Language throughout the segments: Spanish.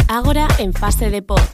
Ágora en fase de pod.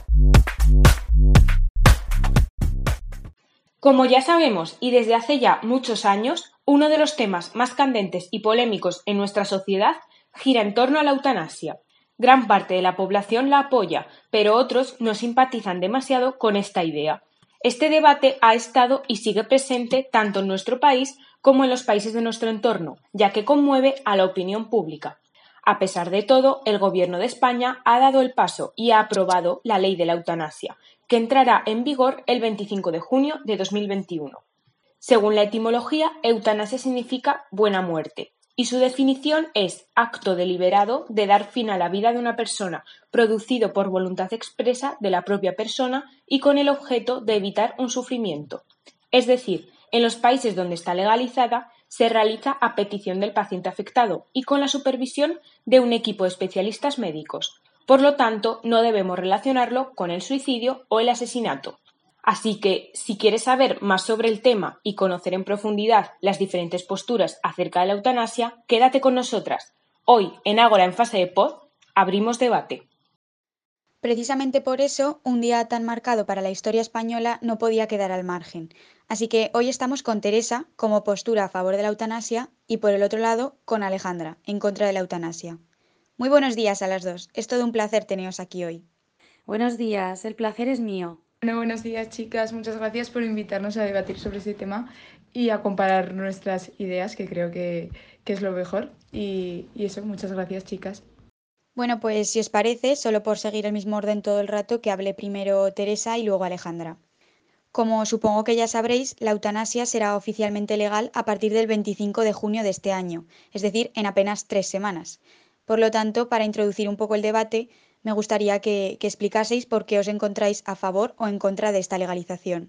Como ya sabemos y desde hace ya muchos años, uno de los temas más candentes y polémicos en nuestra sociedad gira en torno a la eutanasia. Gran parte de la población la apoya, pero otros no simpatizan demasiado con esta idea. Este debate ha estado y sigue presente tanto en nuestro país como en los países de nuestro entorno, ya que conmueve a la opinión pública. A pesar de todo, el Gobierno de España ha dado el paso y ha aprobado la Ley de la Eutanasia, que entrará en vigor el 25 de junio de 2021. Según la etimología, eutanasia significa buena muerte, y su definición es acto deliberado de dar fin a la vida de una persona, producido por voluntad expresa de la propia persona y con el objeto de evitar un sufrimiento. Es decir, en los países donde está legalizada, se realiza a petición del paciente afectado y con la supervisión de un equipo de especialistas médicos. Por lo tanto, no debemos relacionarlo con el suicidio o el asesinato. Así que, si quieres saber más sobre el tema y conocer en profundidad las diferentes posturas acerca de la eutanasia, quédate con nosotras. Hoy, en Ágora en fase de pod, abrimos debate. Precisamente por eso, un día tan marcado para la historia española no podía quedar al margen. Así que hoy estamos con Teresa como postura a favor de la eutanasia y por el otro lado con Alejandra en contra de la eutanasia. Muy buenos días a las dos. Es todo un placer teneros aquí hoy. Buenos días, el placer es mío. Bueno, buenos días chicas, muchas gracias por invitarnos a debatir sobre este tema y a comparar nuestras ideas, que creo que es lo mejor. Y eso, muchas gracias chicas. Bueno, pues si os parece, solo por seguir el mismo orden todo el rato, que hable primero Teresa y luego Alejandra. Como supongo que ya sabréis, la eutanasia será oficialmente legal a partir del 25 de junio de este año, es decir, en apenas 3 semanas. Por lo tanto, para introducir un poco el debate, me gustaría que explicaseis por qué os encontráis a favor o en contra de esta legalización.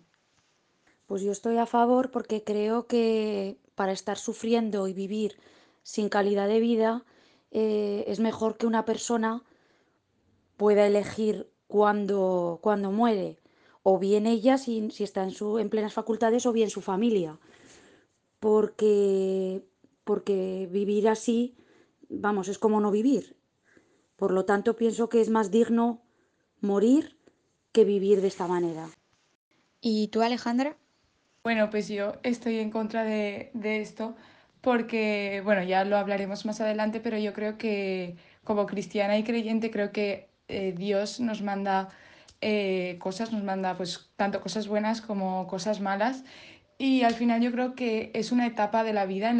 Pues yo estoy a favor porque creo que para estar sufriendo y vivir sin calidad de vida es mejor que una persona pueda elegir cuándo muere, o bien ella si está en plenas facultades o bien su familia, porque, porque vivir así, vamos, es como no vivir. Por lo tanto, pienso que es más digno morir que vivir de esta manera. ¿Y tú, Alejandra? Bueno, pues yo estoy en contra de esto porque, bueno, ya lo hablaremos más adelante, pero yo creo que como cristiana y creyente creo que Dios nos manda cosas, nos manda pues tanto cosas buenas como cosas malas y al final yo creo que es una etapa de la vida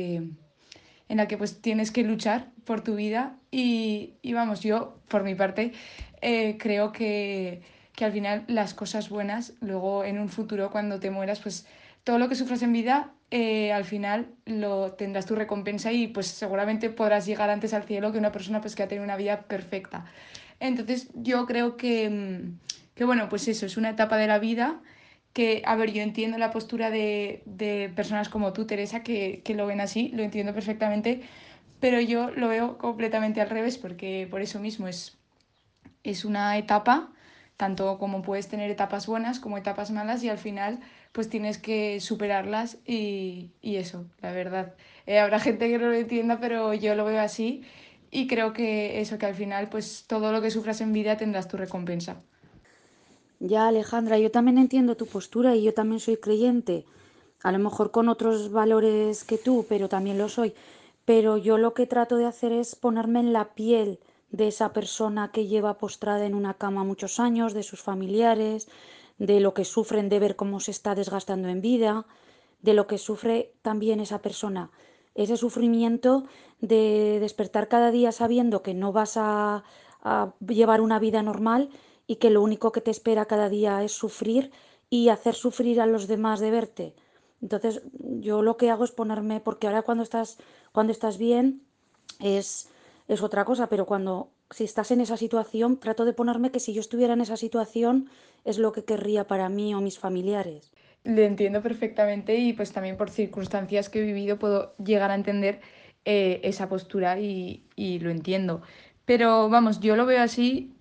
en la que pues tienes que luchar por tu vida y vamos, yo por mi parte creo que al final las cosas buenas, luego en un futuro cuando te mueras, pues todo lo que sufras en vida, al final lo tendrás tu recompensa y pues seguramente podrás llegar antes al cielo que una persona pues que ha tenido una vida perfecta. Entonces yo creo que bueno, pues eso, es una etapa de la vida que, a ver, yo entiendo la postura de personas como tú, Teresa, que lo ven así, lo entiendo perfectamente, pero yo lo veo completamente al revés, porque por eso mismo es una etapa, tanto como puedes tener etapas buenas como etapas malas, y al final pues tienes que superarlas y eso, la verdad. Habrá gente que no lo entienda, pero yo lo veo así y creo que eso, que al final pues todo lo que sufras en vida tendrás tu recompensa. Ya, Alejandra, yo también entiendo tu postura y yo también soy creyente, a lo mejor con otros valores que tú, pero también lo soy. Pero yo lo que trato de hacer es ponerme en la piel de esa persona que lleva postrada en una cama muchos años, de sus familiares, de lo que sufren de ver cómo se está desgastando en vida, de lo que sufre también esa persona. Ese sufrimiento de despertar cada día sabiendo que no vas a llevar una vida normal y que lo único que te espera cada día es sufrir y hacer sufrir a los demás de verte. Entonces, yo lo que hago es ponerme, porque ahora cuando estás bien es otra cosa, pero si estás en esa situación, trato de ponerme que si yo estuviera en esa situación es lo que querría para mí o mis familiares. Le entiendo perfectamente y pues también por circunstancias que he vivido puedo llegar a entender esa postura y lo entiendo. Pero vamos, yo lo veo así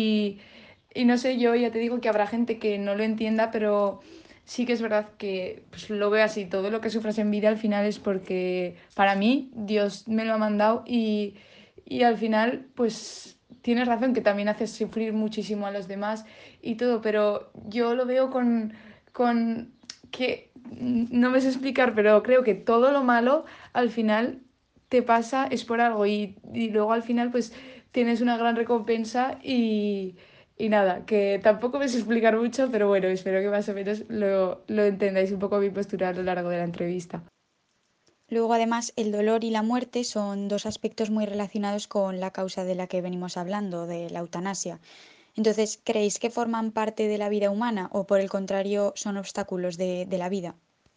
y no sé, yo ya te digo que habrá gente que no lo entienda, pero sí que es verdad que pues, lo veo así. Todo lo que sufras en vida al final es porque para mí Dios me lo ha mandado y al final pues tienes razón que también haces sufrir muchísimo a los demás y todo, pero yo lo veo con que no me sé explicar, pero creo que todo lo malo al final te pasa es por algo y luego al final pues tienes una gran recompensa y nada, que tampoco me sé explicar mucho, pero bueno, espero que más o menos lo entendáis un poco mi postura a lo largo de la entrevista. Luego, además, el dolor y la muerte son dos aspectos muy relacionados con la causa de la que venimos hablando, de la eutanasia. Entonces, ¿creéis que forman parte de la vida humana o por el contrario son obstáculos de la vida?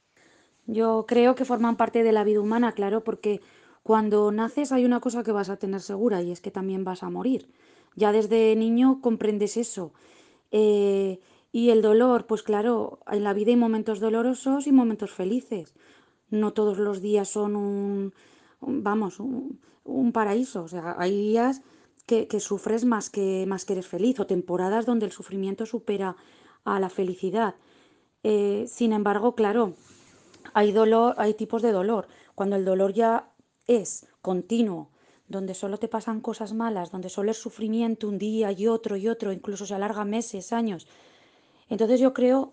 Yo creo que forman parte de la vida humana, claro, porque cuando naces hay una cosa que vas a tener segura y es que también vas a morir. Ya desde niño comprendes eso. Eh, y el dolor, pues claro, en la vida hay momentos dolorosos y momentos felices. No todos los días son vamos, un paraíso. O sea, hay días que sufres más que eres feliz o temporadas donde el sufrimiento supera a la felicidad. Sin embargo, claro, hay dolor, hay tipos de dolor. Cuando el dolor ya es continuo, donde solo te pasan cosas malas, donde solo es sufrimiento un día y otro, incluso se alarga meses, años. Entonces yo creo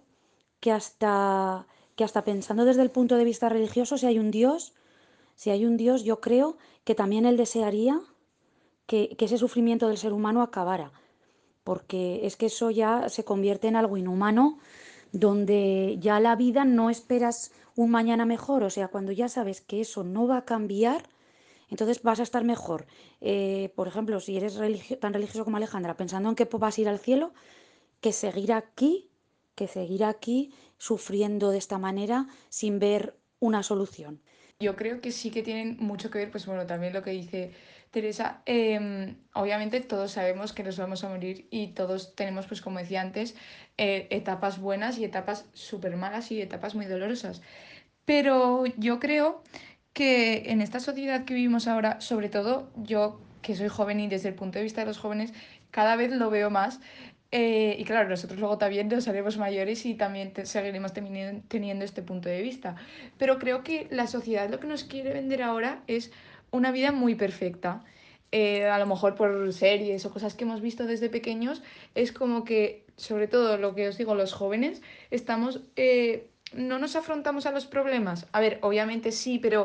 que hasta pensando desde el punto de vista religioso, si hay un Dios, yo creo que también Él desearía que ese sufrimiento del ser humano acabara, porque es que eso ya se convierte en algo inhumano, donde ya la vida no esperas un mañana mejor, o sea, cuando ya sabes que eso no va a cambiar, entonces vas a estar mejor. Por ejemplo, si eres tan religioso como Alejandra, pensando en que vas a ir al cielo, que seguir aquí, que seguir aquí sufriendo de esta manera sin ver una solución. Yo creo que sí que tienen mucho que ver, pues bueno, también lo que dice Teresa. Obviamente todos sabemos que nos vamos a morir y todos tenemos, pues como decía antes, etapas buenas y etapas súper malas y etapas muy dolorosas. Pero yo creo que en esta sociedad que vivimos ahora, sobre todo yo que soy joven y desde el punto de vista de los jóvenes, cada vez lo veo más. Y claro, nosotros luego también nos haremos mayores y también seguiremos teniendo este punto de vista. Pero creo que la sociedad lo que nos quiere vender ahora es una vida muy perfecta. A lo mejor por series o cosas que hemos visto desde pequeños, es como que, sobre todo lo que os digo, los jóvenes, estamos no nos afrontamos a los problemas. A ver, obviamente sí, pero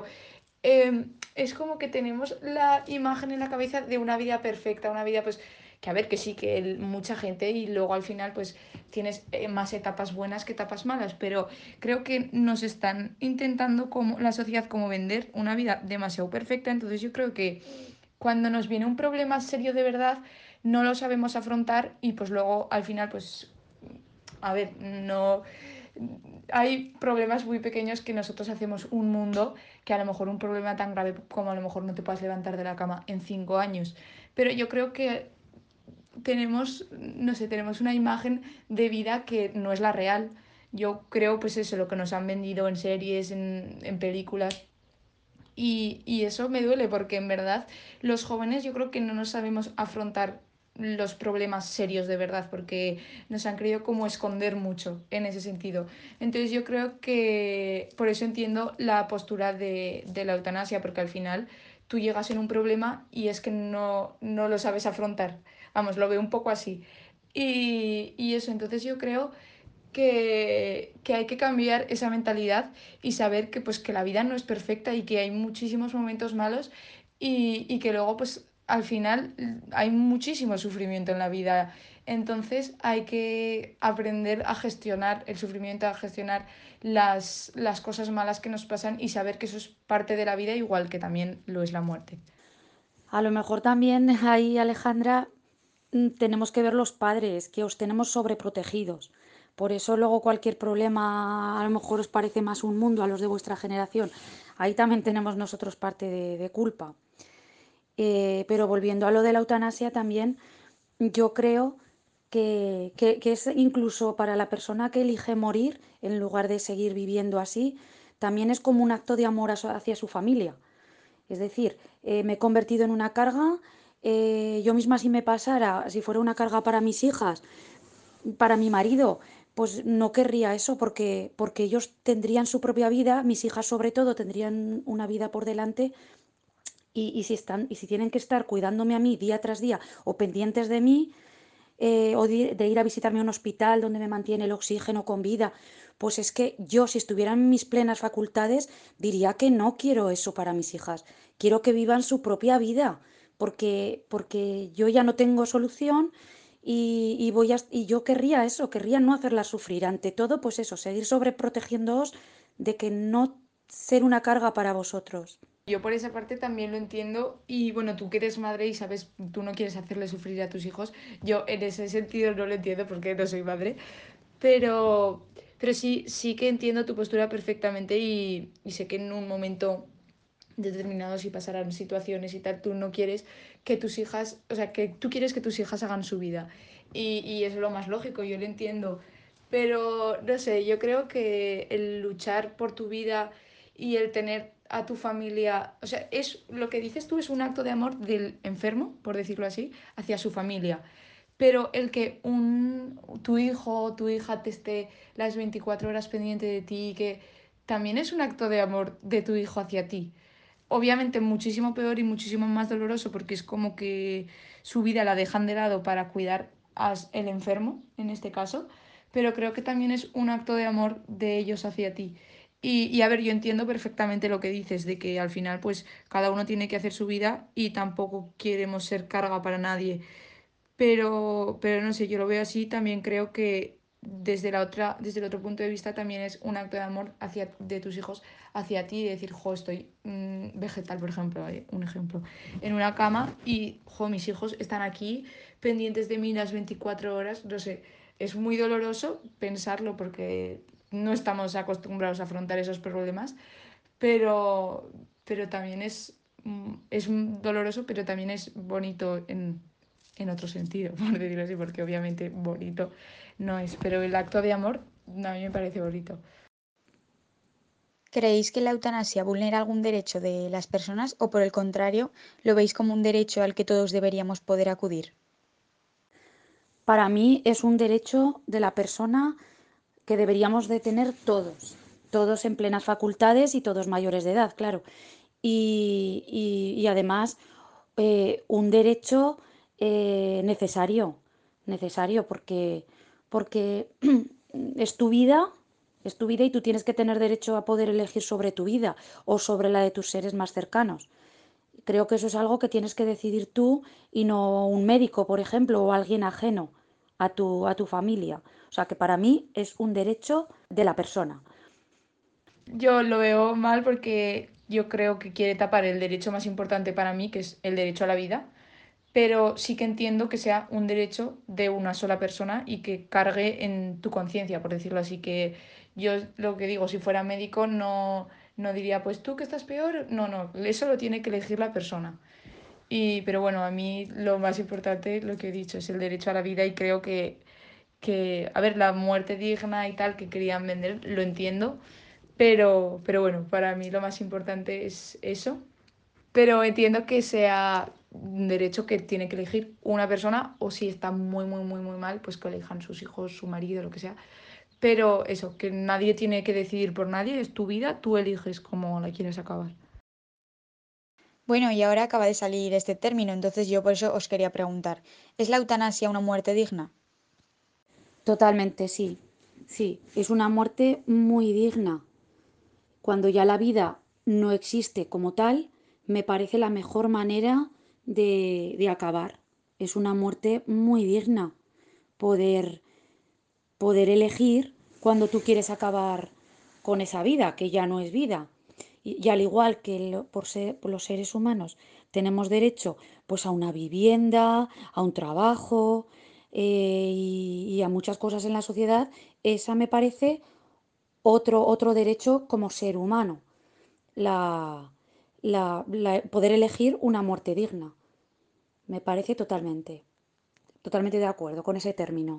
es como que tenemos la imagen en la cabeza de una vida perfecta, una vida pues que a ver, que sí, que mucha gente y luego al final pues tienes más etapas buenas que etapas malas, pero creo que nos están intentando como la sociedad como vender una vida demasiado perfecta, entonces yo creo que cuando nos viene un problema serio de verdad no lo sabemos afrontar y pues luego al final pues a ver, no hay problemas muy pequeños que nosotros hacemos un mundo, que a lo mejor un problema tan grave como a lo mejor no te puedas levantar de la cama en 5 años. Pero yo creo que tenemos, no sé, tenemos una imagen de vida que no es la real. Yo creo, pues eso, lo que nos han vendido en series, en películas. Y eso me duele porque en verdad los jóvenes yo creo que no nos sabemos afrontar los problemas serios de verdad porque nos han querido como esconder mucho en ese sentido. Entonces yo creo que por eso entiendo la postura de la eutanasia porque al final tú llegas en un problema y es que no lo sabes afrontar. Vamos, lo veo un poco así. Y eso, entonces yo creo que hay que cambiar esa mentalidad y saber que, pues, que la vida no es perfecta y que hay muchísimos momentos malos y que luego pues al final hay muchísimo sufrimiento en la vida. Entonces hay que aprender a gestionar el sufrimiento, a gestionar las cosas malas que nos pasan y saber que eso es parte de la vida igual que también lo es la muerte. A lo mejor también ahí, Alejandra, tenemos que ver los padres, que os tenemos sobreprotegidos. Por eso luego cualquier problema a lo mejor os parece más un mundo a los de vuestra generación. Ahí también tenemos nosotros parte de culpa. Pero volviendo a lo de la eutanasia también, yo creo que es incluso para la persona que elige morir en lugar de seguir viviendo así, también es como un acto de amor hacia su familia. Es decir, me he convertido en una carga, yo misma si me pasara, si fuera una carga para mis hijas, para mi marido, pues no querría eso porque ellos tendrían su propia vida, mis hijas sobre todo tendrían una vida por delante y si tienen que estar cuidándome a mí día tras día o pendientes de mí, o de ir a visitarme a un hospital donde me mantiene el oxígeno con vida, pues es que yo, si estuviera en mis plenas facultades, diría que no quiero eso para mis hijas. Quiero que vivan su propia vida, porque yo ya no tengo solución y yo querría eso, querría no hacerlas sufrir. Ante todo, pues eso, seguir sobreprotegiéndoos de que no ser una carga para vosotros. Yo por esa parte también lo entiendo y bueno, tú que eres madre y sabes, tú no quieres hacerle sufrir a tus hijos, yo en ese sentido no lo entiendo porque no soy madre, pero, pero sí, sí que entiendo tu postura perfectamente y sé que en un momento determinado si pasarán situaciones y tal, tú no quieres que tus hijas, o sea, que tú quieres que tus hijas hagan su vida y es lo más lógico, yo lo entiendo, pero no sé, yo creo que el luchar por tu vida y el tener a tu familia, o sea, es lo que dices tú es un acto de amor del enfermo, por decirlo así, hacia su familia. Pero el que tu hijo o tu hija te esté las 24 horas pendiente de ti, que también es un acto de amor de tu hijo hacia ti. Obviamente muchísimo peor y muchísimo más doloroso porque es como que su vida la dejan de lado para cuidar al enfermo, en este caso, pero creo que también es un acto de amor de ellos hacia ti. Y a ver, yo entiendo perfectamente lo que dices, de que al final pues cada uno tiene que hacer su vida y tampoco queremos ser carga para nadie. Pero no sé, yo lo veo así, también creo que desde el otro punto de vista también es un acto de amor hacia, de tus hijos hacia ti, de decir, jo, estoy vegetal, por ejemplo, un ejemplo, en una cama y, jo, mis hijos están aquí pendientes de mí las 24 horas, no sé, es muy doloroso pensarlo porque no estamos acostumbrados a afrontar esos problemas, pero, pero también es doloroso, pero también es bonito en otro sentido, por decirlo así, porque obviamente bonito no es, pero el acto de amor a mí me parece bonito. ¿Creéis que la eutanasia vulnera algún derecho de las personas o por el contrario lo veis como un derecho al que todos deberíamos poder acudir? Para mí es un derecho de la persona que deberíamos de tener todos, todos en plenas facultades y todos mayores de edad, claro. Y además un derecho necesario, necesario porque es tu vida y tú tienes que tener derecho a poder elegir sobre tu vida o sobre la de tus seres más cercanos. Creo que eso es algo que tienes que decidir tú y no un médico, por ejemplo, o alguien ajeno a tu familia. O sea que para mí es un derecho de la persona. Yo lo veo mal porque yo creo que quiere tapar el derecho más importante para mí, que es el derecho a la vida, pero sí que entiendo que sea un derecho de una sola persona y que cargue en tu conciencia, por decirlo así, que yo lo que digo, si fuera médico no diría, pues tú que estás peor, no, eso lo tiene que elegir la persona. Pero bueno, a mí lo más importante, lo que he dicho, es el derecho a la vida y creo a ver, la muerte digna y tal que querían vender, lo entiendo, pero bueno, para mí lo más importante es eso. Pero entiendo que sea un derecho que tiene que elegir una persona o si está muy mal, pues que elijan sus hijos, su marido, lo que sea. Pero eso, que nadie tiene que decidir por nadie, es tu vida, tú eliges cómo la quieres acabar. Bueno, y ahora acaba de salir este término, entonces yo por eso os quería preguntar, ¿es la eutanasia una muerte digna? Totalmente, sí. Sí, es una muerte muy digna. Cuando ya la vida no existe como tal, me parece la mejor manera de acabar. Es una muerte muy digna. Poder, poder elegir cuando tú quieres acabar con esa vida, que ya no es vida. Y al igual que por los seres humanos tenemos derecho pues a una vivienda, a un trabajo y a muchas cosas en la sociedad, esa me parece otro derecho como ser humano, la, poder elegir una muerte digna. Me parece totalmente de acuerdo con ese término.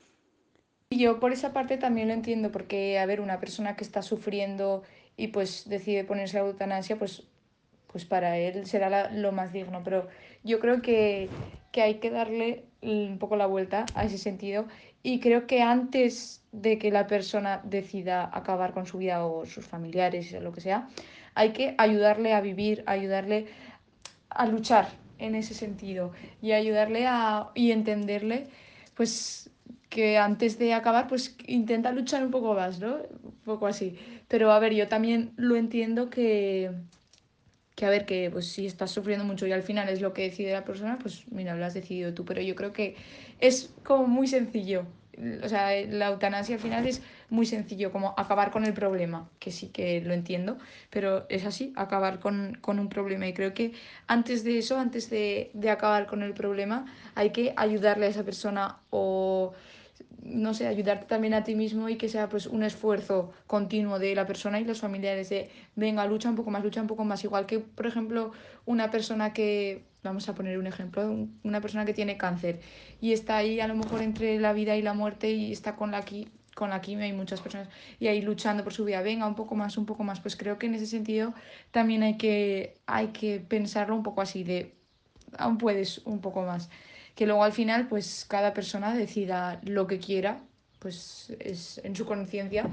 Y yo por esa parte también lo entiendo, porque, a ver, una persona que está sufriendo y pues decide ponerse la eutanasia, pues para él será lo más digno. Pero yo creo que hay que darle un poco la vuelta a ese sentido. Y creo que antes de que la persona decida acabar con su vida o sus familiares o lo que sea, hay que ayudarle a vivir, ayudarle a luchar en ese sentido y ayudarle y entenderle, pues que antes de acabar, pues intenta luchar un poco más, ¿no? Un poco así. Pero a ver, yo también lo entiendo que a ver, que pues si estás sufriendo mucho y al final es lo que decide la persona, pues mira, lo has decidido tú. Pero yo creo que es como muy sencillo. O sea, la eutanasia al final es muy sencillo, como acabar con el problema, que sí que lo entiendo, pero es así, acabar con un problema. Y creo que antes de eso, antes de acabar con el problema, hay que ayudarle a esa persona o no sé, ayudarte también a ti mismo y que sea pues un esfuerzo continuo de la persona y los familiares de, venga, lucha un poco más, igual que, por ejemplo, una persona que, vamos a poner un ejemplo, una persona que tiene cáncer y está ahí a lo mejor entre la vida y la muerte y está con la quimio, hay muchas personas y ahí luchando por su vida, venga, un poco más, pues creo que en ese sentido también hay que pensarlo un poco así, de aún puedes un poco más. Que luego al final, pues cada persona decida lo que quiera, pues es en su conciencia.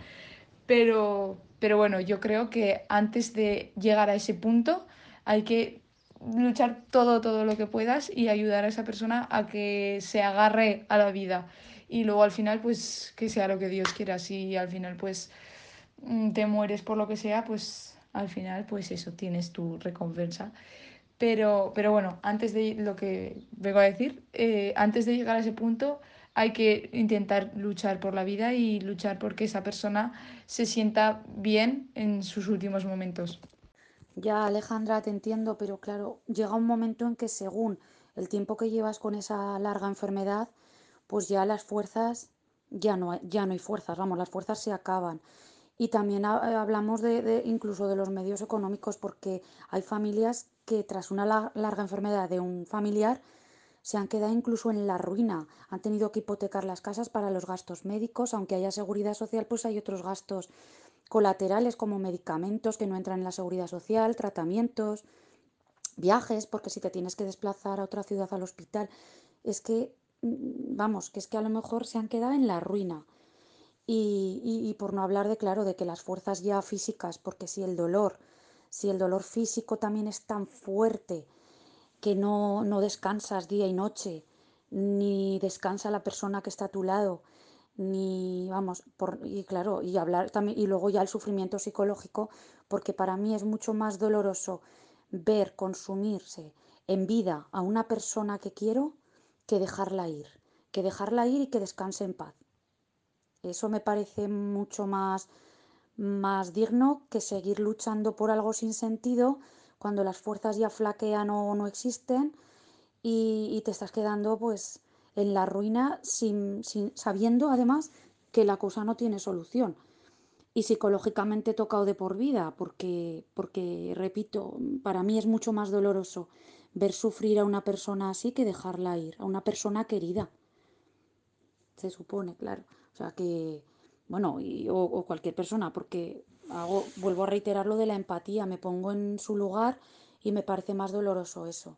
Pero bueno, yo creo que antes de llegar a ese punto hay que luchar todo lo que puedas y ayudar a esa persona a que se agarre a la vida. Y luego al final, pues que sea lo que Dios quiera. Si al final, pues te mueres por lo que sea, pues al final, pues eso, tienes tu recompensa. Pero bueno, antes de lo que vengo a decir, antes de llegar a ese punto hay que intentar luchar por la vida y luchar porque esa persona se sienta bien en sus últimos momentos. Ya, Alejandra, te entiendo, pero claro, llega un momento en que según el tiempo que llevas con esa larga enfermedad, pues ya las fuerzas, ya no hay fuerzas, vamos, las fuerzas se acaban. Y también hablamos incluso de los medios económicos, porque hay familias que tras una larga enfermedad de un familiar se han quedado incluso en la ruina. Han tenido que hipotecar las casas para los gastos médicos, aunque haya seguridad social, pues hay otros gastos colaterales como medicamentos que no entran en la seguridad social, tratamientos, viajes, porque si te tienes que desplazar a otra ciudad al hospital, es que, vamos, que es que a lo mejor se han quedado en la ruina. Y por no hablar de, claro, de que las fuerzas ya físicas, porque si el dolor físico también es tan fuerte que no descansas día y noche, ni descansa la persona que está a tu lado, ni vamos, y claro, y hablar también, y luego ya el sufrimiento psicológico, porque para mí es mucho más doloroso ver consumirse en vida a una persona que quiero que dejarla ir y que descanse en paz. Eso me parece mucho más digno que seguir luchando por algo sin sentido cuando las fuerzas ya flaquean o no existen y te estás quedando pues en la ruina sabiendo además que la cosa no tiene solución. Y psicológicamente tocado de por vida, porque, repito, para mí es mucho más doloroso ver sufrir a una persona así que dejarla ir, a una persona querida, se supone, claro. O sea que, bueno, o cualquier persona, porque vuelvo a reiterar lo de la empatía, me pongo en su lugar y me parece más doloroso eso.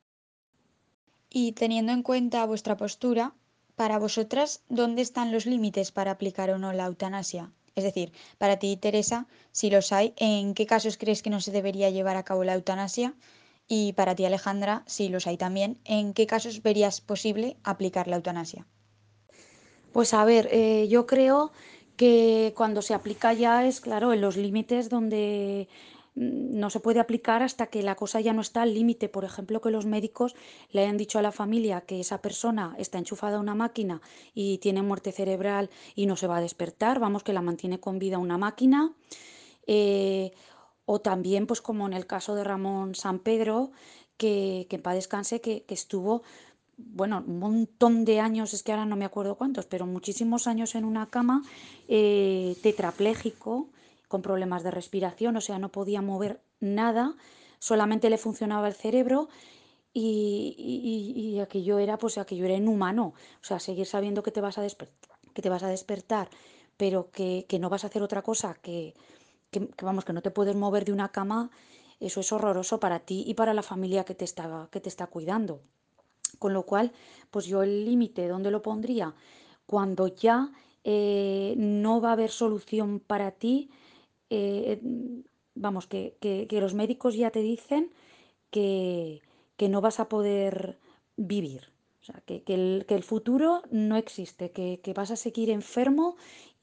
Y teniendo en cuenta vuestra postura, para vosotras, ¿dónde están los límites para aplicar o no la eutanasia? Es decir, para ti, Teresa, si los hay, ¿en qué casos crees que no se debería llevar a cabo la eutanasia? Y para ti, Alejandra, si los hay también, ¿en qué casos verías posible aplicar la eutanasia? Pues a ver, yo creo que cuando se aplica ya es, claro, en los límites donde no se puede aplicar hasta que la cosa ya no está al límite. Por ejemplo, que los médicos le hayan dicho a la familia que esa persona está enchufada a una máquina y tiene muerte cerebral y no se va a despertar, vamos, que la mantiene con vida una máquina. Eh, o también, pues como en el caso de Ramón San Pedro, que en paz descanse, que estuvo bueno, un montón de años, es que ahora no me acuerdo cuántos, pero muchísimos años en una cama, tetrapléjico, con problemas de respiración, o sea, no podía mover nada, solamente le funcionaba el cerebro y aquello era, pues aquello era inhumano, o sea, seguir sabiendo que te vas a que te vas a despertar, pero que no vas a hacer otra cosa, vamos, que no te puedes mover de una cama, eso es horroroso para ti y para la familia que te está cuidando. Con lo cual, pues yo el límite, ¿dónde lo pondría? Cuando ya no va a haber solución para ti, vamos, que los médicos ya te dicen que, que no vas a poder vivir. O sea, que el futuro no existe, que vas a seguir enfermo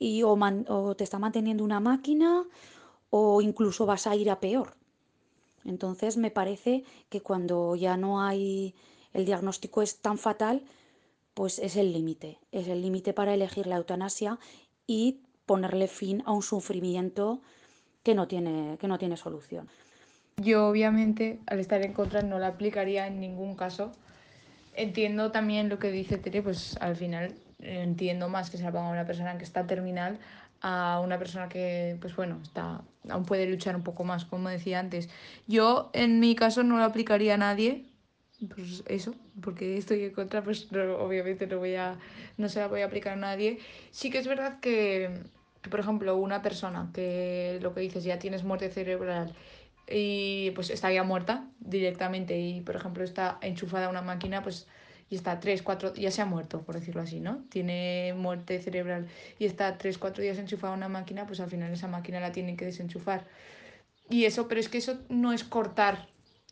o te está manteniendo una máquina o incluso vas a ir a peor. Entonces me parece que cuando ya no hay, el diagnóstico es tan fatal, pues es el límite para elegir la eutanasia y ponerle fin a un sufrimiento que no tiene solución. Yo obviamente al estar en contra no la aplicaría en ningún caso. Entiendo también lo que dice Tere, pues al final entiendo más que se la ponga a una persona que está terminal a una persona que, pues bueno, aún puede luchar un poco más, como decía antes. Yo en mi caso no lo aplicaría a nadie, pues eso, porque estoy en contra, pues obviamente no se la voy a aplicar a nadie. Sí que es verdad que, por ejemplo, una persona que lo que dices ya tienes muerte cerebral y pues está ya muerta directamente y por ejemplo está enchufada a una máquina pues y está 3 4 ya se ha muerto por decirlo así, ¿no? Tiene muerte cerebral y está 3 4 días enchufada a una máquina, pues al final esa máquina la tienen que desenchufar y eso, pero es que eso no es cortar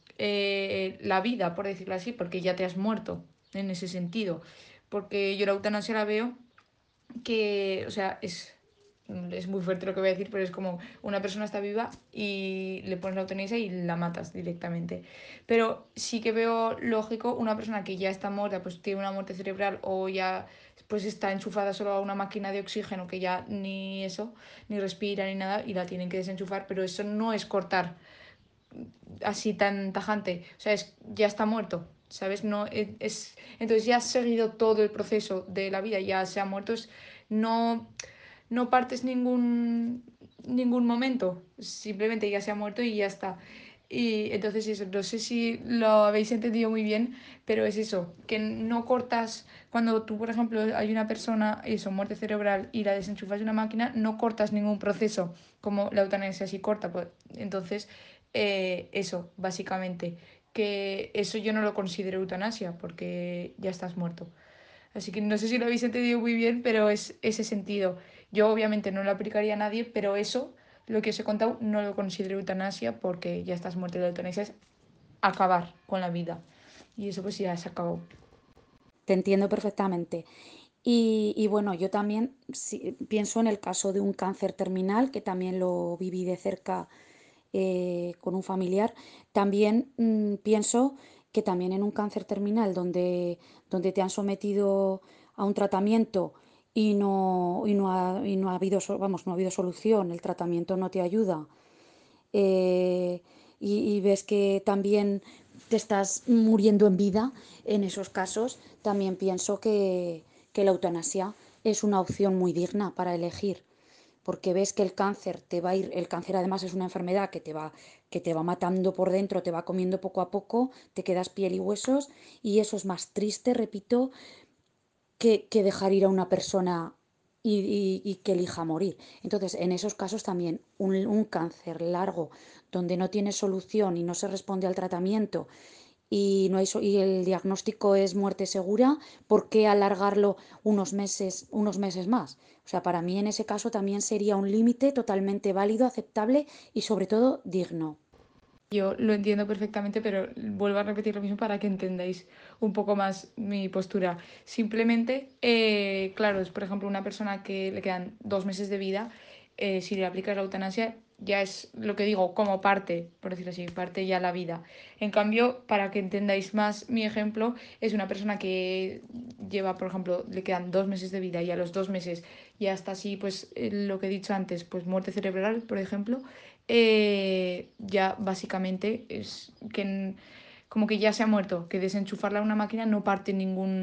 la vida, por decirlo así, porque ya te has muerto en ese sentido, porque yo la eutanasia la veo que, o sea, es muy fuerte lo que voy a decir, pero es como una persona está viva y le pones la eutanasia y la matas directamente. Pero sí que veo lógico una persona que ya está muerta, pues tiene una muerte cerebral o ya pues está enchufada solo a una máquina de oxígeno que ya ni eso, ni respira ni nada y la tienen que desenchufar, pero eso no es cortar así tan tajante, o sea, ya está muerto. ¿Sabes? No, entonces ya has seguido todo el proceso de la vida, ya se ha muerto, no, no partes ningún momento, simplemente ya se ha muerto y ya está. Y entonces eso, no sé si lo habéis entendido muy bien, pero es eso, que no cortas, cuando tú, por ejemplo, hay una persona, eso, muerte cerebral y la desenchufas de una máquina, no cortas ningún proceso, como la eutanasia sí corta, pues, entonces eso, básicamente, que eso yo no lo considero eutanasia porque ya estás muerto. Así que no sé si lo habéis entendido muy bien, pero es ese sentido. Yo obviamente no lo aplicaría a nadie, pero eso, lo que os he contado, no lo considero eutanasia porque ya estás muerto. La eutanasia es acabar con la vida. Y eso pues ya se acabó. Te entiendo perfectamente. Y bueno, yo también pienso en el caso de un cáncer terminal, que también lo viví de cerca con un familiar. También pienso que también en un cáncer terminal donde te han sometido a un tratamiento y no ha habido, vamos, no ha habido solución, el tratamiento no te ayuda, eh, y ves que también te estás muriendo en vida, en esos casos también pienso que la eutanasia es una opción muy digna para elegir, porque ves que el cáncer te va a ir, el cáncer además es una enfermedad que te va matando por dentro, te va comiendo poco a poco, te quedas piel y huesos, y eso es más triste, repito, que dejar ir a una persona y que elija morir. Entonces, en esos casos también un cáncer largo donde no tiene solución y no se responde al tratamiento y el diagnóstico es muerte segura, ¿por qué alargarlo unos meses más? O sea, para mí en ese caso también sería un límite totalmente válido, aceptable y sobre todo digno. Yo lo entiendo perfectamente, pero vuelvo a repetir lo mismo para que entendáis un poco más mi postura. Simplemente, claro, es por ejemplo una persona que le quedan 2 meses de vida, si le aplicas la eutanasia, ya es lo que digo, como parte, por decirlo así, parte ya la vida. En cambio, para que entendáis más mi ejemplo, es una persona que lleva, por ejemplo, le quedan 2 meses de vida y a los 2 meses ya está así, pues lo que he dicho antes, pues muerte cerebral, por ejemplo, ya básicamente es que como que ya se ha muerto, que desenchufarla a una máquina no parte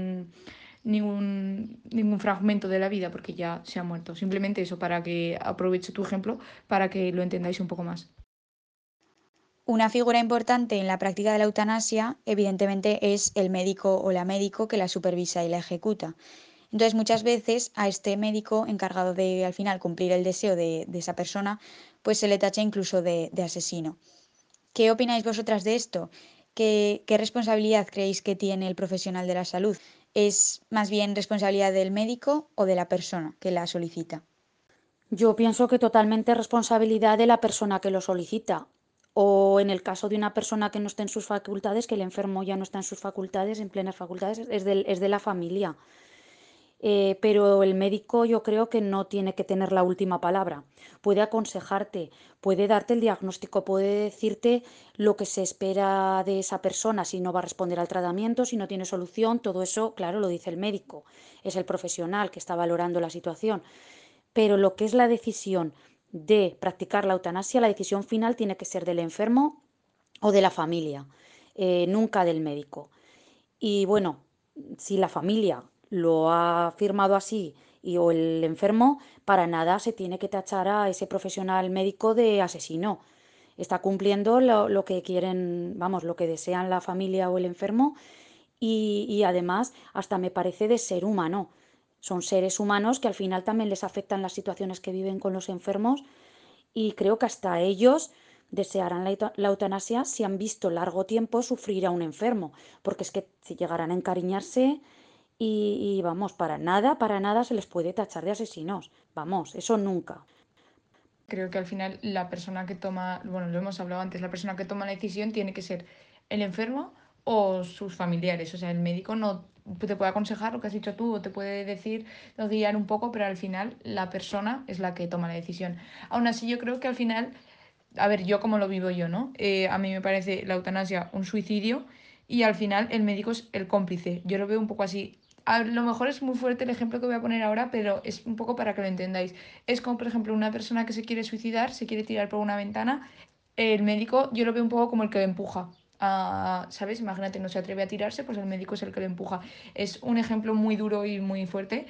ningún fragmento de la vida porque ya se ha muerto. Simplemente eso, para que aproveche tu ejemplo, para que lo entendáis un poco más. Una figura importante en la práctica de la eutanasia, evidentemente, es el médico o la médico que la supervisa y la ejecuta. Entonces, muchas veces a este médico encargado de, al final, cumplir el deseo de esa persona, pues se le tacha incluso de asesino. ¿Qué opináis vosotras de esto? ¿Qué responsabilidad creéis que tiene el profesional de la salud? ¿Es más bien responsabilidad del médico o de la persona que la solicita? Yo pienso que totalmente responsabilidad de la persona que lo solicita. O en el caso de una persona que no esté en sus facultades, que el enfermo ya no está en sus facultades, en plenas facultades, es de la familia. Pero el médico yo creo que no tiene que tener la última palabra. Puede aconsejarte, puede darte el diagnóstico, puede decirte lo que se espera de esa persona, si no va a responder al tratamiento, si no tiene solución, todo eso, claro, lo dice el médico. Es el profesional que está valorando la situación. Pero lo que es la decisión de practicar la eutanasia, la decisión final tiene que ser del enfermo o de la familia, nunca del médico. Y bueno, si la familia lo ha firmado así o el enfermo, para nada se tiene que tachar a ese profesional médico de asesino. Está cumpliendo lo que quieren, vamos, lo que desean la familia o el enfermo y además hasta me parece de ser humano. Son seres humanos que al final también les afectan las situaciones que viven con los enfermos y creo que hasta ellos desearán la eutanasia si han visto largo tiempo sufrir a un enfermo, porque es que si llegarán a encariñarse y vamos, para nada se les puede tachar de asesinos. Vamos, eso nunca. Creo que al final la persona que toma, bueno, lo hemos hablado antes, la persona que toma la decisión tiene que ser el enfermo o sus familiares. O sea, el médico no te puede aconsejar lo que has dicho tú o te puede decir, o guiar un poco, pero al final la persona es la que toma la decisión. Aún así, yo creo que al final, a ver, yo como lo vivo yo, ¿no? A mí me parece la eutanasia un suicidio y al final el médico es el cómplice. Yo lo veo un poco así. A lo mejor es muy fuerte el ejemplo que voy a poner ahora, pero es un poco para que lo entendáis. Es como, por ejemplo, una persona que se quiere suicidar, se quiere tirar por una ventana. El médico, yo lo veo un poco como el que le empuja. ¿Sabes? Imagínate, no se atreve a tirarse, pues el médico es el que le empuja. Es un ejemplo muy duro y muy fuerte,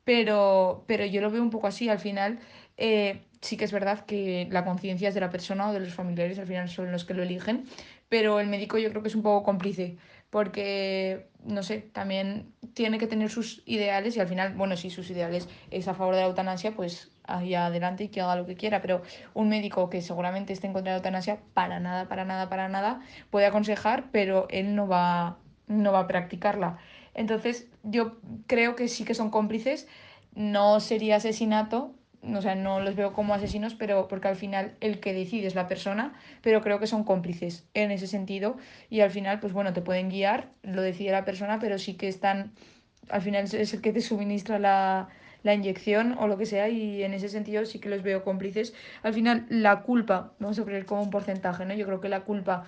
pero yo lo veo un poco así. Al final, sí que es verdad que la conciencia es de la persona o de los familiares, al final son los que lo eligen, pero el médico yo creo que es un poco cómplice, porque, no sé, también tiene que tener sus ideales y al final, bueno, si sus ideales es a favor de la eutanasia, pues ahí adelante y que haga lo que quiera, pero un médico que seguramente esté en contra de la eutanasia, para nada, para nada, para nada, puede aconsejar, pero él no va a practicarla. Entonces, yo creo que sí que son cómplices, no sería asesinato, o sea, no los veo como asesinos, pero porque al final el que decide es la persona, pero creo que son cómplices en ese sentido y al final, pues bueno, te pueden guiar, lo decide la persona, pero sí que están, al final es el que te suministra la inyección o lo que sea y en ese sentido sí que los veo cómplices. Al final, la culpa, vamos a poner como un porcentaje, ¿no? Yo creo que la culpa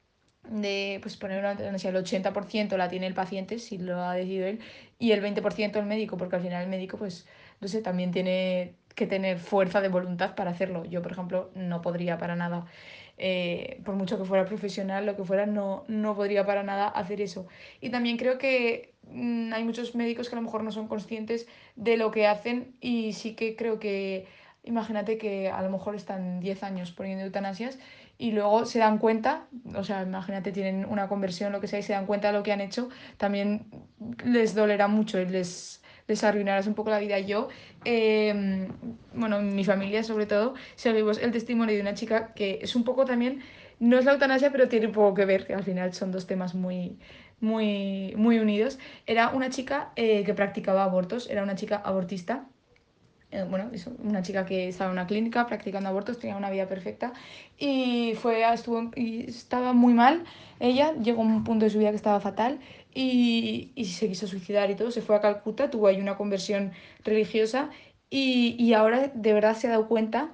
de pues poner una eutanasia, el 80% la tiene el paciente si lo ha decidido él y el 20% el médico, porque al final el médico pues no sé, también tiene que tener fuerza de voluntad para hacerlo. Yo, por ejemplo, no podría para nada, por mucho que fuera profesional, lo que fuera, no podría para nada hacer eso. Y también creo que hay muchos médicos que a lo mejor no son conscientes de lo que hacen y sí que creo que, imagínate que a lo mejor están 10 años poniendo eutanasia y luego se dan cuenta, o sea, imagínate, tienen una conversión, lo que sea, y se dan cuenta de lo que han hecho, también les dolerá mucho y les arruinarás un poco la vida. Yo, bueno, mi familia sobre todo, seguimos el testimonio de una chica que es un poco también, no es la eutanasia, pero tiene un poco que ver, que al final son dos temas muy unidos. Era una chica que practicaba abortos, era una chica abortista bueno, eso, una chica que estaba en una clínica practicando abortos, tenía una vida perfecta y y estaba muy mal. Ella llegó a un punto de su vida que estaba fatal y se quiso suicidar y todo. Se fue a Calcuta, tuvo ahí una conversión religiosa y ahora de verdad se ha dado cuenta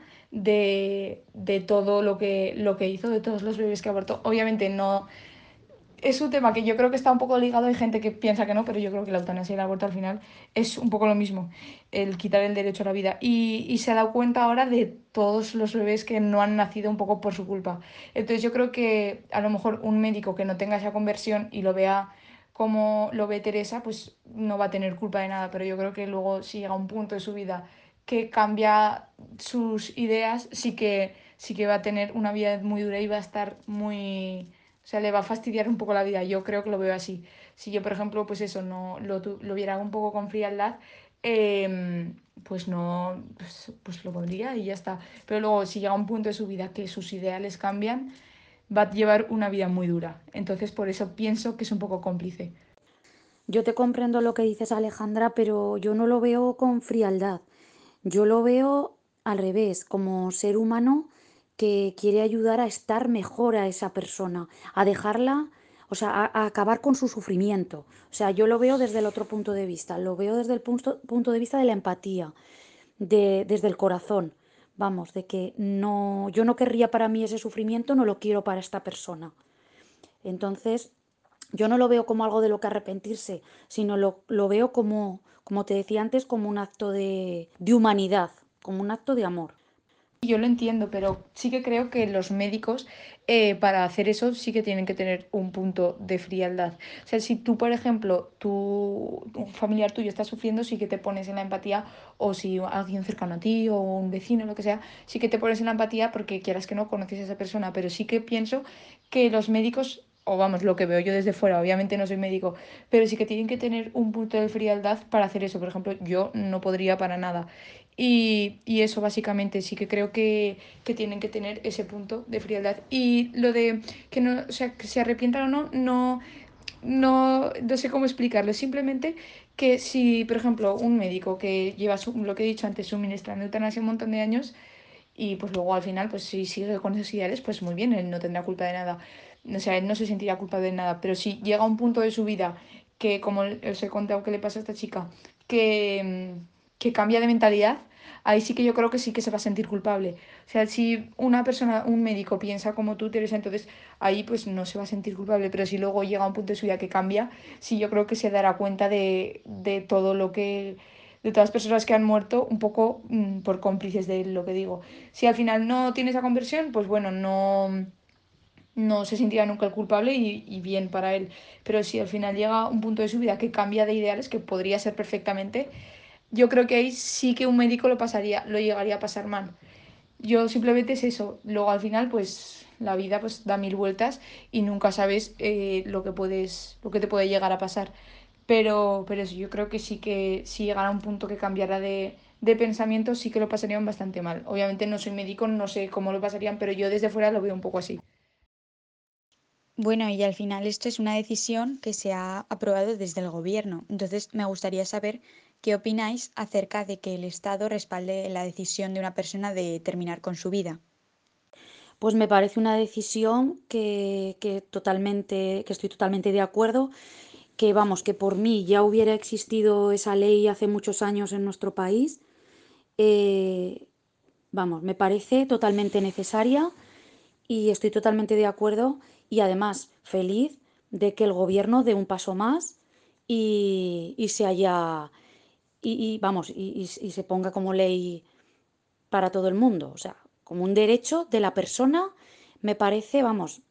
de todo lo que hizo, de todos los bebés que abortó. Obviamente no es un tema que yo creo que está un poco ligado, hay gente que piensa que no, pero yo creo que la eutanasia y el aborto al final es un poco lo mismo, el quitar el derecho a la vida. Y se ha dado cuenta ahora de todos los bebés que no han nacido un poco por su culpa. Entonces yo creo que a lo mejor un médico que no tenga esa conversión y lo vea como lo ve Teresa, pues no va a tener culpa de nada, pero yo creo que luego si llega a un punto de su vida que cambia sus ideas, sí que va a tener una vida muy dura y va a estar muy, o sea, le va a fastidiar un poco la vida. Yo creo que lo veo así. Si yo, por ejemplo, pues eso, no lo viera un poco con frialdad, pues no, pues lo pondría y ya está. Pero luego, si llega a un punto de su vida que sus ideales cambian, va a llevar una vida muy dura. Entonces, por eso pienso que es un poco cómplice. Yo te comprendo lo que dices, Alejandra, pero yo no lo veo con frialdad. Yo lo veo al revés, como ser humano que quiere ayudar a estar mejor a esa persona, a dejarla, o sea, a acabar con su sufrimiento. O sea, yo lo veo desde el otro punto de vista, lo veo desde el punto de vista de la empatía, desde el corazón. Vamos, de que no, yo no querría para mí ese sufrimiento, no lo quiero para esta persona. Entonces, yo no lo veo como algo de lo que arrepentirse, sino lo veo como te decía antes, como un acto de humanidad, como un acto de amor. Yo lo entiendo, pero sí que creo que los médicos para hacer eso sí que tienen que tener un punto de frialdad. O sea, si tú, por ejemplo, un familiar tuyo está sufriendo, sí que te pones en la empatía, o si alguien cercano a ti o un vecino, lo que sea, sí que te pones en la empatía porque quieras que no conoces a esa persona, pero sí que pienso que los médicos, o vamos, lo que veo yo desde fuera, obviamente no soy médico, pero sí que tienen que tener un punto de frialdad para hacer eso. Por ejemplo, yo no podría para nada. Y eso básicamente sí que creo que tienen que tener ese punto de frialdad. Y lo de que no, o sea, que se arrepientan o no, no sé cómo explicarlo. Simplemente que si, por ejemplo, un médico que lleva lo que he dicho antes, suministrando eutanasia un montón de años, y pues luego al final, pues si sigue con esos ideales, pues muy bien, él no tendrá culpa de nada. O sea, él no se sentirá culpable de nada. Pero si llega a un punto de su vida que, como os he contado que le pasa a esta chica, que cambia de mentalidad, ahí sí que yo creo que sí que se va a sentir culpable. O sea, si una persona, un médico piensa como tú, Teresa, entonces ahí pues no se va a sentir culpable. Pero si luego llega a un punto de su vida que cambia, sí yo creo que se dará cuenta de todo lo que de todas las personas que han muerto un poco por cómplices de lo que digo. Si al final no tiene esa conversión, pues bueno, no se sentirá nunca el culpable y bien para él. Pero si al final llega a un punto de su vida que cambia de ideales, que podría ser perfectamente, yo creo que ahí sí que un médico lo llegaría a pasar mal. Yo simplemente es eso. Luego al final, pues la vida pues da mil vueltas y nunca sabes lo que te puede llegar a pasar. Pero sí, yo creo que sí que si llegara a un punto que cambiara de pensamiento, sí que lo pasarían bastante mal. Obviamente no soy médico, no sé cómo lo pasarían, pero yo desde fuera lo veo un poco así. Bueno, y al final esto es una decisión que se ha aprobado desde el gobierno. Entonces, me gustaría saber qué opináis acerca de que el Estado respalde la decisión de una persona de terminar con su vida. Pues me parece una decisión que estoy totalmente de acuerdo, que vamos, que por mí ya hubiera existido esa ley hace muchos años en nuestro país. Eh, Vamos, me parece totalmente necesaria y estoy totalmente de acuerdo y además feliz de que el gobierno dé un paso más y se haya vamos y se ponga como ley para todo el mundo, o sea, como un derecho de la persona, me parece, vamos,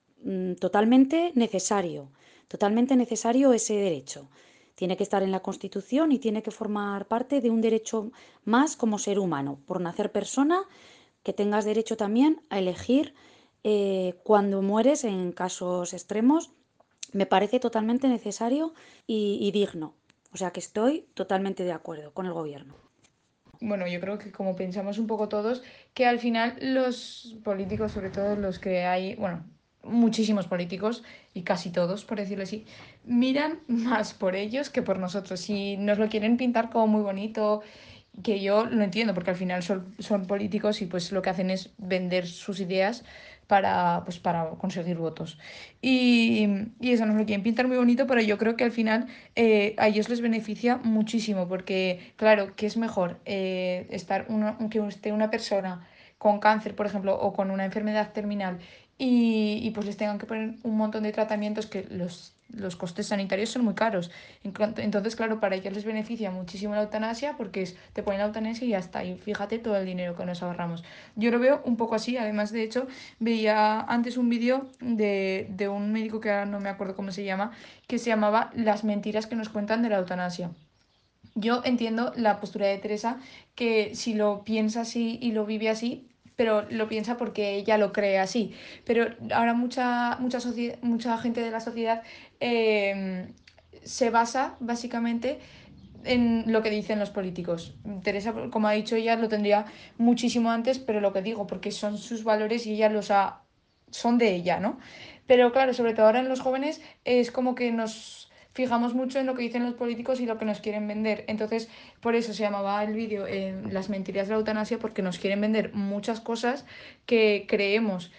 totalmente necesario ese derecho. Tiene que estar en la Constitución y tiene que formar parte de un derecho más como ser humano, por nacer persona, que tengas derecho también a elegir cuando mueres en casos extremos. Me parece totalmente necesario y digno. O sea que estoy totalmente de acuerdo con el gobierno. Bueno, yo creo que como pensamos un poco todos, que al final los políticos, sobre todo los que hay, bueno, muchísimos políticos y casi todos, por decirlo así, miran más por ellos que por nosotros. Si nos lo quieren pintar como muy bonito, que yo lo entiendo, porque al final son políticos y pues lo que hacen es vender sus ideas pues, para conseguir votos. Y, y eso nos lo quieren pintar muy bonito, pero yo creo que al final a ellos les beneficia muchísimo, porque claro, ¿qué es mejor? Que esté una persona con cáncer, por ejemplo, o con una enfermedad terminal y pues les tengan que poner un montón de tratamientos que los costes sanitarios son muy caros. Entonces, claro, para ellos les beneficia muchísimo la eutanasia porque te ponen la eutanasia y ya está. Y fíjate todo el dinero que nos ahorramos. Yo lo veo un poco así. Además, de hecho, veía antes un vídeo de un médico que ahora no me acuerdo cómo se llama, que se llamaba Las mentiras que nos cuentan de la eutanasia. Yo entiendo la postura de Teresa, que si lo piensa así y lo vive así, pero lo piensa porque ella lo cree así. Pero ahora mucha gente de la sociedad eh, se basa básicamente en lo que dicen los políticos. Teresa, como ha dicho ella, lo tendría muchísimo antes, pero lo que digo, porque son sus valores y ella son de ella, ¿no? Pero claro, sobre todo ahora en los jóvenes es como que fijamos mucho en lo que dicen los políticos y lo que nos quieren vender. Entonces, por eso se llamaba el vídeo Las mentiras de la eutanasia, porque nos quieren vender muchas cosas que creemos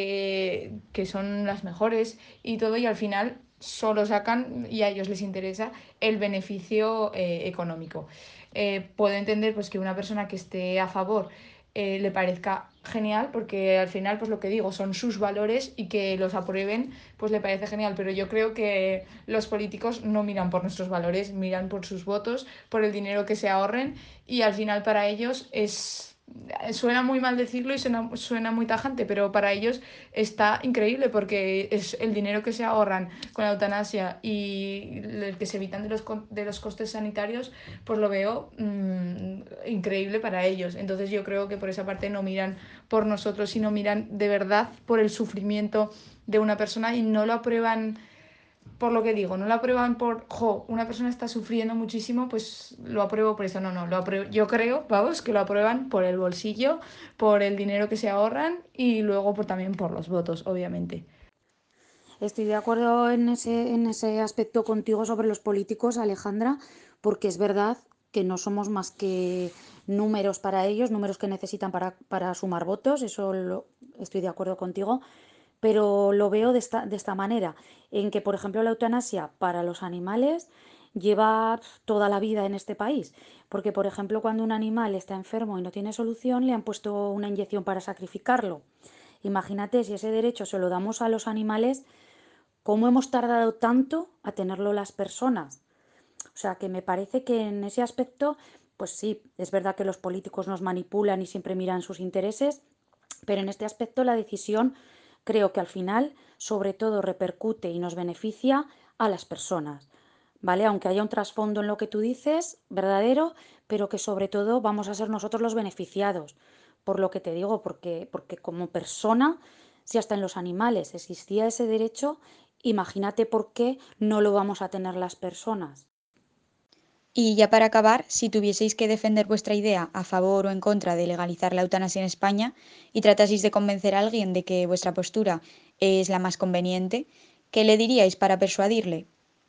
que son las mejores y todo, y al final solo sacan, y a ellos les interesa, el beneficio económico. Puedo entender pues que una persona que esté a favor le parezca genial, porque al final, pues lo que digo, son sus valores y que los aprueben, pues le parece genial. Pero yo creo que los políticos no miran por nuestros valores, miran por sus votos, por el dinero que se ahorren, y al final para ellos es... Suena muy mal decirlo y suena muy tajante, pero para ellos está increíble, porque es el dinero que se ahorran con la eutanasia y el que se evitan de los costes sanitarios, pues lo veo increíble para ellos. Entonces yo creo que por esa parte no miran por nosotros, sino miran de verdad por el sufrimiento de una persona, y no lo aprueban por lo que digo, no lo aprueban por, una persona está sufriendo muchísimo, pues lo apruebo por eso. No, lo apruebo. Yo creo, vamos, que lo aprueban por el bolsillo, por el dinero que se ahorran y luego también por los votos, obviamente. Estoy de acuerdo en ese aspecto contigo sobre los políticos, Alejandra, porque es verdad que no somos más que números para ellos, números que necesitan para sumar votos, estoy de acuerdo contigo, pero lo veo de esta manera, en que, por ejemplo, la eutanasia para los animales lleva toda la vida en este país, porque, por ejemplo, cuando un animal está enfermo y no tiene solución, le han puesto una inyección para sacrificarlo. Imagínate si ese derecho se lo damos a los animales, ¿cómo hemos tardado tanto a tenerlo las personas? O sea, que me parece que en ese aspecto, pues sí, es verdad que los políticos nos manipulan y siempre miran sus intereses, pero en este aspecto la decisión creo que al final sobre todo repercute y nos beneficia a las personas, ¿vale? Aunque haya un trasfondo en lo que tú dices, verdadero, pero que sobre todo vamos a ser nosotros los beneficiados, por lo que te digo, porque como persona, si hasta en los animales existía ese derecho, imagínate por qué no lo vamos a tener las personas. Y ya para acabar, si tuvieseis que defender vuestra idea a favor o en contra de legalizar la eutanasia en España y trataseis de convencer a alguien de que vuestra postura es la más conveniente, ¿qué le diríais para persuadirle?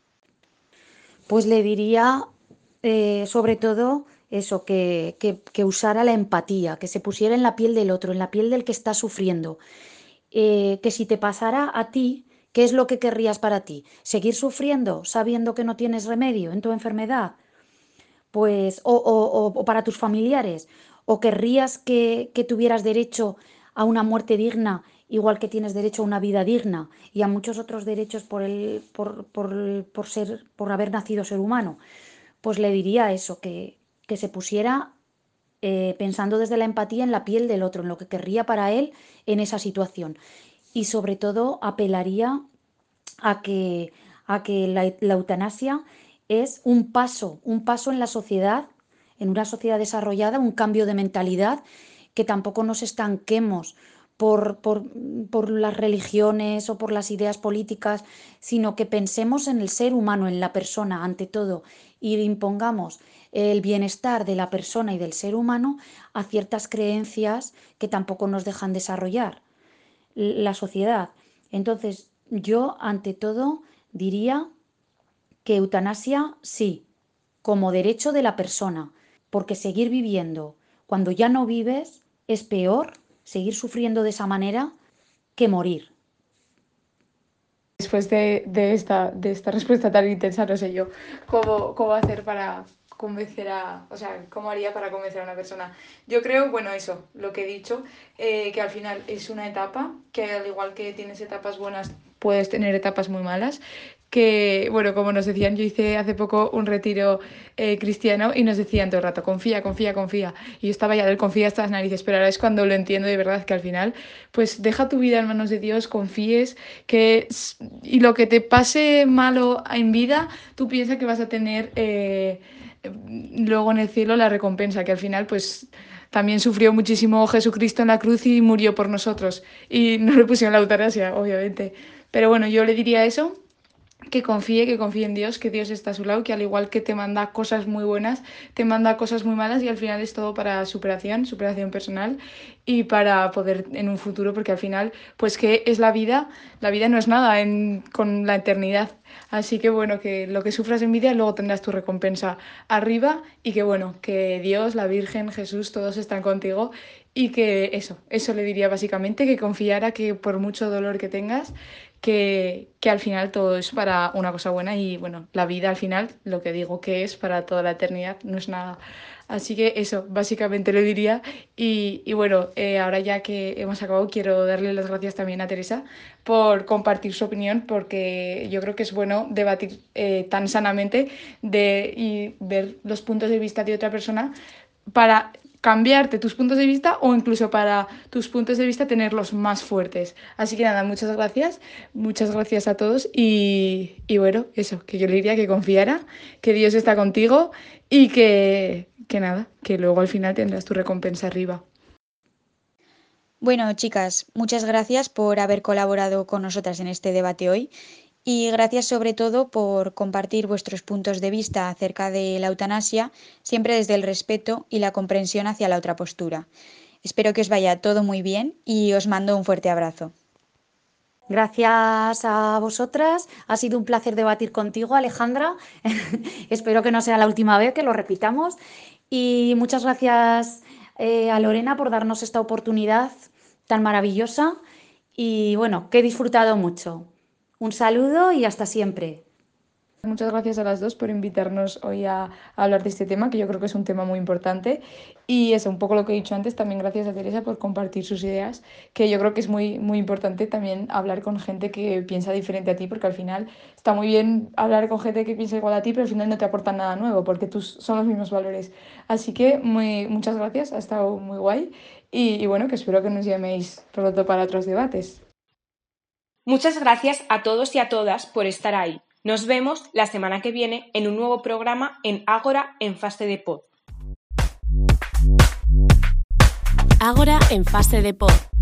Pues le diría, sobre todo, eso, que usara la empatía, que se pusiera en la piel del otro, en la piel del que está sufriendo. Que si te pasara a ti, ¿qué es lo que querrías para ti? ¿Seguir sufriendo sabiendo que no tienes remedio en tu enfermedad? Pues, o para tus familiares, o querrías que tuvieras derecho a una muerte digna, igual que tienes derecho a una vida digna y a muchos otros derechos por haber nacido ser humano. Pues le diría eso, que se pusiera pensando desde la empatía en la piel del otro, en lo que querría para él en esa situación. Y sobre todo apelaría a que, la eutanasia es un paso en la sociedad, en una sociedad desarrollada, un cambio de mentalidad, que tampoco nos estanquemos por, por, por las religiones o por las ideas políticas, sino que pensemos en el ser humano, en la persona, ante todo, y impongamos el bienestar de la persona y del ser humano a ciertas creencias que tampoco nos dejan desarrollar la sociedad. Entonces, yo, ante todo, diría que eutanasia sí, como derecho de la persona, porque seguir viviendo cuando ya no vives es peor, seguir sufriendo de esa manera, que morir. Después de esta respuesta tan intensa, no sé yo cómo hacer para convencer o sea, cómo haría para convencer a una persona. Yo creo, bueno, eso, lo que he dicho, que al final es una etapa, que al igual que tienes etapas buenas, puedes tener etapas muy malas, que, bueno, como nos decían, yo hice hace poco un retiro cristiano y nos decían todo el rato, confía, confía, confía. Y yo estaba ya del confía hasta las narices, pero ahora es cuando lo entiendo de verdad, que al final, pues deja tu vida en manos de Dios, confíes, y lo que te pase malo en vida, tú piensas que vas a tener luego en el cielo la recompensa, que al final, pues también sufrió muchísimo Jesucristo en la cruz y murió por nosotros. Y no le pusieron la eutanasia, obviamente. Pero bueno, yo le diría eso, que confíe en Dios, que Dios está a su lado, que al igual que te manda cosas muy buenas, te manda cosas muy malas y al final es todo para superación personal y para poder en un futuro, porque al final, pues ¿qué es la vida? La vida no es nada con la eternidad. Así que bueno, que lo que sufras en vida luego tendrás tu recompensa arriba y que bueno, que Dios, la Virgen, Jesús, todos están contigo y que eso le diría básicamente, que confiara que por mucho dolor que tengas, que al final todo es para una cosa buena y bueno, la vida al final, lo que digo que es para toda la eternidad, no es nada. Así que eso, básicamente lo diría. Y bueno, ahora ya que hemos acabado, quiero darle las gracias también a Teresa por compartir su opinión, porque yo creo que es bueno debatir tan sanamente y ver los puntos de vista de otra persona para cambiarte tus puntos de vista o incluso para tus puntos de vista tenerlos más fuertes. Así que nada, muchas gracias a todos y bueno, eso, que yo le diría que confiara, que Dios está contigo y que nada, que luego al final tendrás tu recompensa arriba. Bueno, chicas, muchas gracias por haber colaborado con nosotras en este debate hoy y gracias sobre todo por compartir vuestros puntos de vista acerca de la eutanasia, siempre desde el respeto y la comprensión hacia la otra postura. Espero que os vaya todo muy bien y os mando un fuerte abrazo. Gracias a vosotras. Ha sido un placer debatir contigo, Alejandra. Espero que no sea la última vez, que lo repitamos. Y muchas gracias a Lorena por darnos esta oportunidad tan maravillosa. Y bueno, que he disfrutado mucho. Un saludo y hasta siempre. Muchas gracias a las dos por invitarnos hoy a hablar de este tema, que yo creo que es un tema muy importante. Y eso, un poco lo que he dicho antes, también gracias a Teresa por compartir sus ideas, que yo creo que es muy, muy importante también hablar con gente que piensa diferente a ti, porque al final está muy bien hablar con gente que piensa igual a ti, pero al final no te aportan nada nuevo, porque son los mismos valores. Así que muchas gracias, ha estado muy guay. Y bueno, que espero que nos llaméis pronto para otros debates. Muchas gracias a todos y a todas por estar ahí. Nos vemos la semana que viene en un nuevo programa en Ágora en Fase de Pod. Ágora en Fase de Pod.